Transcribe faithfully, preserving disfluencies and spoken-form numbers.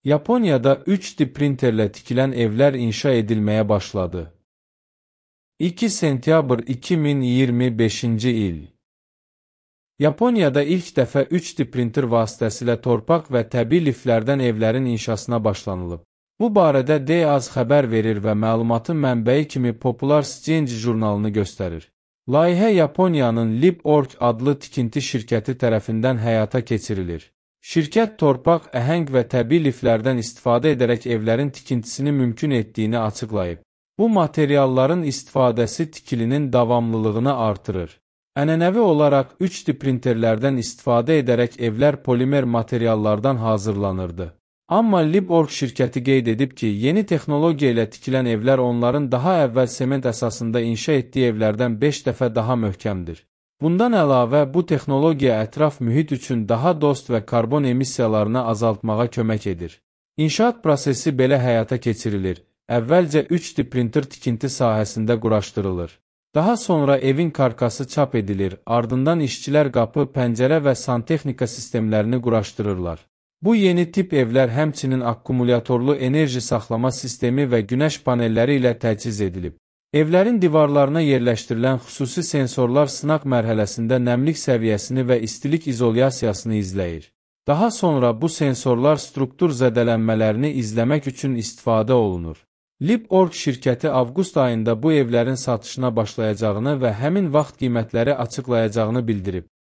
Yaponiyada üç D printerlə tikilən evlər inşa edilməyə başladı. iki sentyabr iki min iyirmi beşinci il. Yaponiyada ilk dəfə üç D printer vasitəsilə torpaq və təbii liflərdən evlərin inşasına başlanılıb. Bu barədə D-Az xəbər verir və məlumatın mənbəyi kimi Popular Science jurnalını göstərir. Layihə Yaponiyanın LibOrg adlı tikinti şirkəti tərəfindən həyata keçirilir. Şirkət torpaq, əhəng və təbii liflərdən istifadə edərək evlərin tikintisini mümkün etdiyini açıqlayıb. Bu materialların istifadəsi tikilinin davamlılığını artırır. Ənənəvi olaraq üç D printerlərdən istifadə edərək evlər polimer materiallardan hazırlanırdı. Amma LibOrg şirkəti qeyd edib ki, yeni texnologiya ilə tikilən evlər onların daha əvvəl sement əsasında inşa etdiyi evlərdən beş dəfə daha möhkəmdir. Bundan əlavə, bu texnologiya ətraf mühit üçün daha dost və karbon emissiyalarını azaltmağa kömək edir. İnşaat prosesi belə həyata keçirilir. Əvvəlcə üç D printer tikinti sahəsində quraşdırılır. Daha sonra evin karkası çap edilir, ardından işçilər qapı, pəncərə və santexnika sistemlərini quraşdırırlar. Bu yeni tip evlər həmçinin akkumulyatorlu enerji saxlama sistemi və günəş panelləri ilə təchiz edilib. Evlərin divarlarına yerləşdirilən xüsusi sensorlar sınaq mərhələsində nəmlik səviyyəsini və istilik izolyasiyasını izləyir. Daha sonra bu sensorlar struktur zədələnmələrini izləmək üçün istifadə olunur. LibOrg şirkəti avqust ayında bu evlərin satışına başlayacağını və həmin vaxt qiymətləri açıqlayacağını bildirib.